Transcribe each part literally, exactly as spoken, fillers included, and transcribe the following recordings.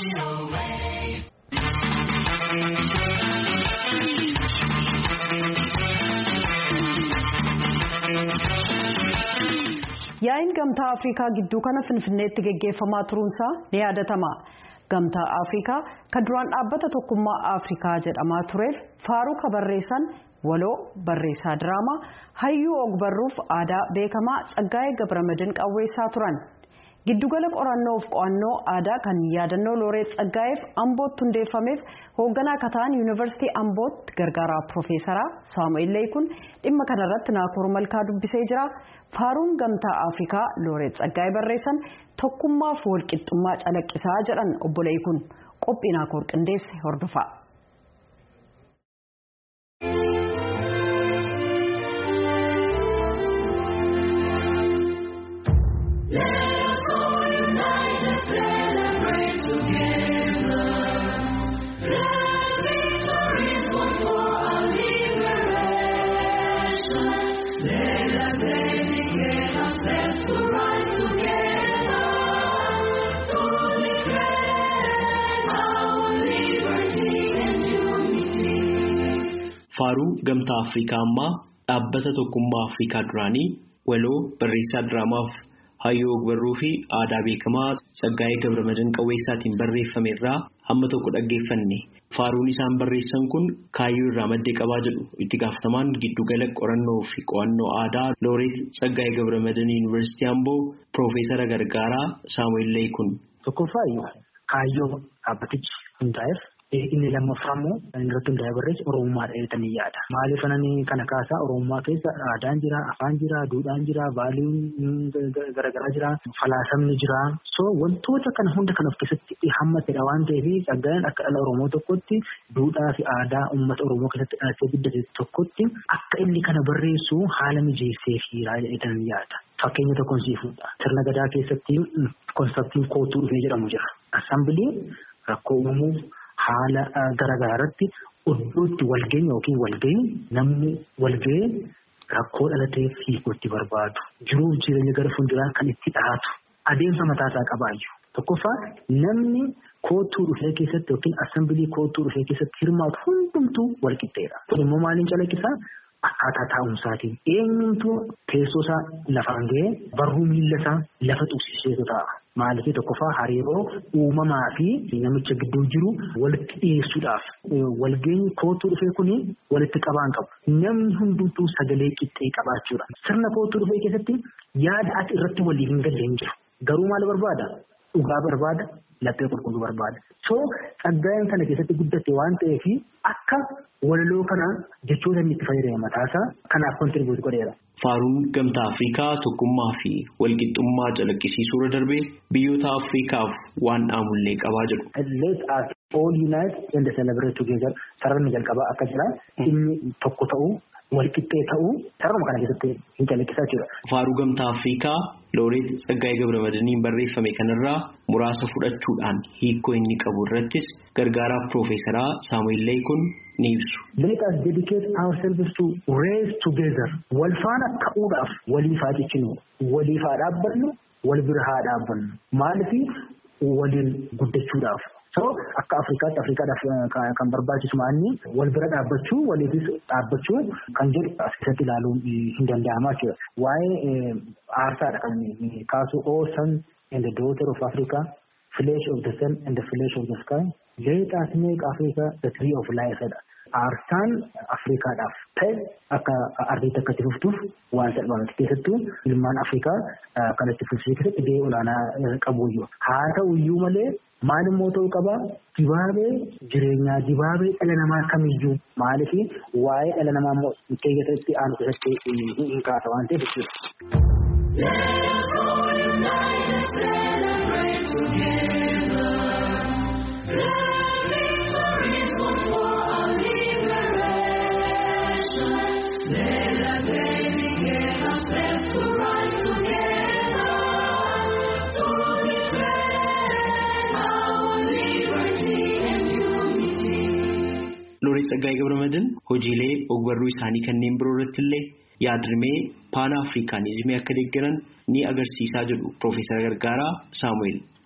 Yaa'iin gamtaa Afrikaa gidduu kana Finfinneetti geggeeffamaa turuunsaa ni yaadatama. Gamtaa Afrikaa kan duraan dhaabbata tokkummaa Afrikaa jedhamaa tureef faaruu kabarreessan waloo barreessaa diraamaa hayyuu ogbarruuf aadaa beekamaa Tsaggaayee Gabramadin qawweessaa turan. Giddugala qorannoo fi qo'annoo aadaa kan yaadannoo Looreet Tsaggaayeef Ambootti hundeeffameef hoogganaa kataan Yuunivarsiitii Ambootti gargaaraa Piroofeesaraa Saamu'eel Leekun dhimma kanarratti Naakoor Malkaa dubbisee jira. Faaruun gamtaa Afrikaa Looreet Tsaggaayee barreessan tokkummaa fi walqixxummaa calaqqisaa jedhan obbo Leekun qophii Naakoor qindeesse hordofaa. Faaruu gamtaa Afrikaa ammaa dhaabbata tokkummaa Afrikaa duraanii waloo barreessaa diraamaaf hayyuu ogbarruu fi aadaa beekamaa Tsaggaayee Gabramadin qawweessaatiin barreeffame irraa hamma tokko dhaggeeffanne. Faaruun isaan barreessan kun kaayyoo irraa maddee qabaa jedhu itti gaafatamaan giddugala qorannoo fi qo'annoo aadaa Looreet Tsaggaayee Gabramadin Yuunivarsiitii Amboo Piroofeesara Gargaaraa Saamu'eel Leekun. Tokkoffaa kaayyoo dhaabbatichi hundaa'eef inni lammaffaa immoo irratti hundaa'ee barreesse Oromummaadha jedhanii yaada. Maaliif ananii kana kaasaa Oromummaa keessa aadaan jira, afaan jira, duudhaan jira, baaliin garaagaraa jira, falaasamni jira. So wantoota kana hunda kan of keessatti hammatedha waan ta'eef Tsaggaayeen akka dhala Oromoo tokkotti duudhaa fi aadaa uummata Oromoo keessatti dhalatee guddate tokkotti akka inni kana barreessu haala mijeessee fiiraa jedhanii yaada. Fakkeenya tokkoon siifudha. Sirna gadaa keessatti konseptiin kootuu dhufee jedhamu jira. Assambiliin rakkoo uumuuf haala garaagaraa irratti iddootti walga'ii yookiin walga'ii namni walga'ee rakkoo dhalateef hiikuutti barbaadu. Jiruuf jireenya gara fuulduraa kan itti dhahatu adeemsa mataasaa qabaayyuu. Tokkoffaa namni kootuu dhufee keessatti yookiin assambilii kootuu dhufee keessatti hirmaatu hundumtuu walqixxeedha. Kun immoo maaliin calaqqisaa? Akkaataa taa'umsaatiin eenyumtuu teessoo isaa lafaan ga'ee barruu miilla isaa lafa tuqsiiseetu ta'a. Maaliif tokkoffaa hariiroo uumamaa fi namicha gidduu jiru walitti dhiyeessuudhaaf walgeenyi kootuu dhufee kuni walitti qabaan qabu. Namni hundumtuu sagalee qixxee qabaachuudha. Sirna kootuu dhufee keessatti yaada ati irratti waliif hin galle hin jiru. Garuu maal barbaada? Dhugaa barbaada. Laphee qulqulluu barbaada. So Tsaggaayeen kana keessatti guddatte waan ta'eef akka walaloo kana jechoota inni itti fayyadame mataasaa kanaaf kontribuut godheera. Faaruun gamtaa Afrikaa tokkummaa fi walqixxummaa calaqqisiisuu irra darbee biyyoota Afrikaaf waan dhaamullee qabaa jedhu. Let us all unite and celebrate together. Sararni jalqabaa akka jira inni tokko ta'uu walqixxee ta'uu sararuma kana keessatti hin calaqqisaa jira. Faaruu gamtaa Afrikaa Looreet Tsaggaayee Gabramadiniin barreeffame kanarraa muraasa fudhachuudhaan hiikoo inni qabu irrattis gargaaraa Piroofeesaraa Saamu'eel Leekun ni ibsu. Let us dedicate ourselves to raise together. Wal faana ka'uudhaaf waliif haa cichinu, waliif haa dhaabbannu, wal bira haa dhaabbannu. Maaliif waliin guddachuudhaaf. So akka Afrikaatti Afrikaadhaaf kan barbaachisu maanni wal bira dhaabbachuu waliifis dhaabbachuu kan jedhu as keessatti ilaaluun hin danda'amaa jira. Waa'ee aarsaadha kan kaasu O son and the daughter of Africa, flesh of the sun and the flesh of the sky. Let us make Africa the tree of life. Aarsaan Afrikaadhaaf ta'e akka ardiitti akka itti fuftuuf waan salphaamatti keessattuu ilmaan Afrikaa kan itti fufsiisuu keessatti gahee olaanaa qabuyyuu. Haa ta'uyyuu malee maal immoo ta'uu qaba? Dibaabee jireenyaa dibaabee dhala namaa kamiyyuu maaliif waa'ee dhala namaa immoo keessatti aanu keessatti hin kaasa waan ta'eef jechuudha. Looreet Tsaggaayee Gabramadin hojiilee ogbarruu isaanii kanneen biroo irratti illee yaadrimee paana afrikaanizimii akka deeggaran ni agarsiisaa jedhu Piroofeesara Gargaaraa Saamu'eel.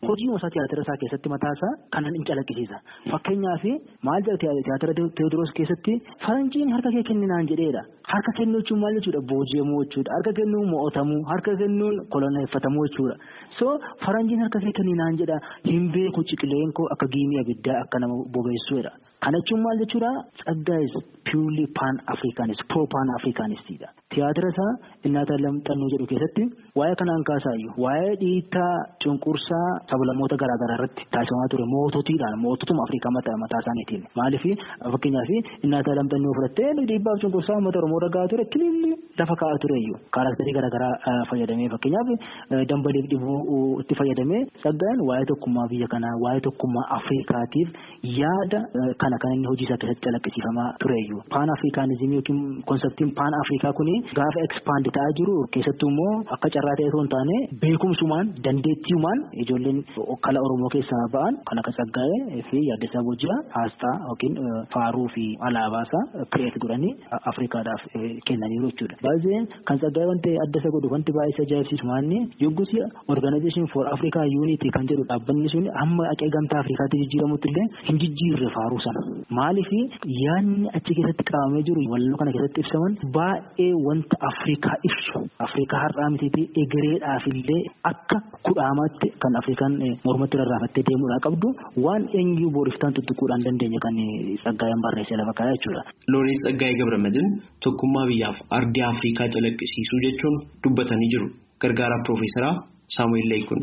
hojii isaa tiyaatira isaa keessatti mataasaa kanan hin calaqqisiisa. Fakkeenyaaf maal jedha tiyaatira Tewoodiroos keessatti faranjiin harka kee kenninaan jedheedha. Harka kennuu jechuun maal jechuudha? Booji'amuu jechuudha. Harka kennuun mo'atamuu, harka kennuun koloneeffatamuu jechuudha. So faranjiin harka kee kenninaan jedha hin beeku ciqileen koo akka giimii abiddaa akka nama bobeessuudha. Kana jechuun maal jechuudha? Tsaggaayee is purely pan-Africanist, pro-pan-Africanistidha. Tiyaatira isaa Innaata Lamxannoo jedhu keessatti waa'ee kanaan kaasaayyuu waa'ee dhiittaa cunqursaa sablamoota garaagaraa irratti taasifamaa ture moototiidhaan moototuma Afrikaa mataa isaaniitiin. Maaliif fakkeenyaaf Innaata Lamxannoo fudhattee dhiibbaaf cunqursaa uummata Oromoo ragaa ture kililli lafa kaa'aa tureyyuu kaaraakterii garaagaraa fayyadamee fakkeenyaaf dambaliif dhibuu itti fayyadamee Tsaggaayeen waa'ee tokkummaa biyya kanaa waa'ee tokkummaa Afrikaatiif yaada kana kan inni hojii isaa keessatti calaqqisiifamaa tureyyuu. Pan-Africanizimii yookiin konseptiin Pan-Afrikaa kuni gaafa expand ta'aa jiru keessattuu immoo akka carraa ta'e osoo hin taane beekumsumaan dandeettiiwmaan ijoolleen okkala Oromoo keessaa ba'an kan akka Tsaggaayee fi Yaaddasaa Boojjaa asxaa yookiin faaruu fi alaabaasaa kireet godhanii Afrikaadhaaf kennaniiru jechuudha. Baay'ee kan Tsaggaayee wanti adda isa godhu wanti baay'ee ajaa'ibsiisu maanni yoggusi Organization for Africa Unity kan jedhu dhaabbanni sun amma aqee gamtaa Afrikaatti jijjiiramutti illee hin jijjiirre faaruu sana. Maaliif yaadni achi keessatti qabamee jiru walloo kana keessatti ibsaman baay'ee wanta Afrikaa ibsu Afrikaa har'aa mitiitii egereedhaaf illee akka kudhaamaatti kan Afrikaan mormatti rarraafattee deemuudhaa qabdu waan eenyuu booriftaan tuttuquudhaan dandeenya kan Tsaggaayeen barreessee lafa kaa'ee jechuudha. Looreet Tsaggaayee Gabramadiin tokkummaa biyyaaf ardii Afrikaa calaqqisiisuu jechuun dubbatanii jiru. Gargaaraa Piroofeesaraa Saamu'eel Leekun.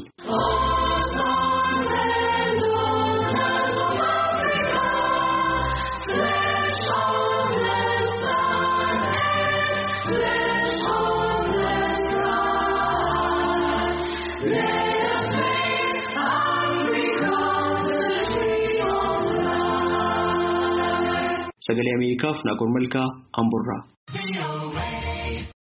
Sagalee Ameerikaaf Naaqol Malkaa Amburraa.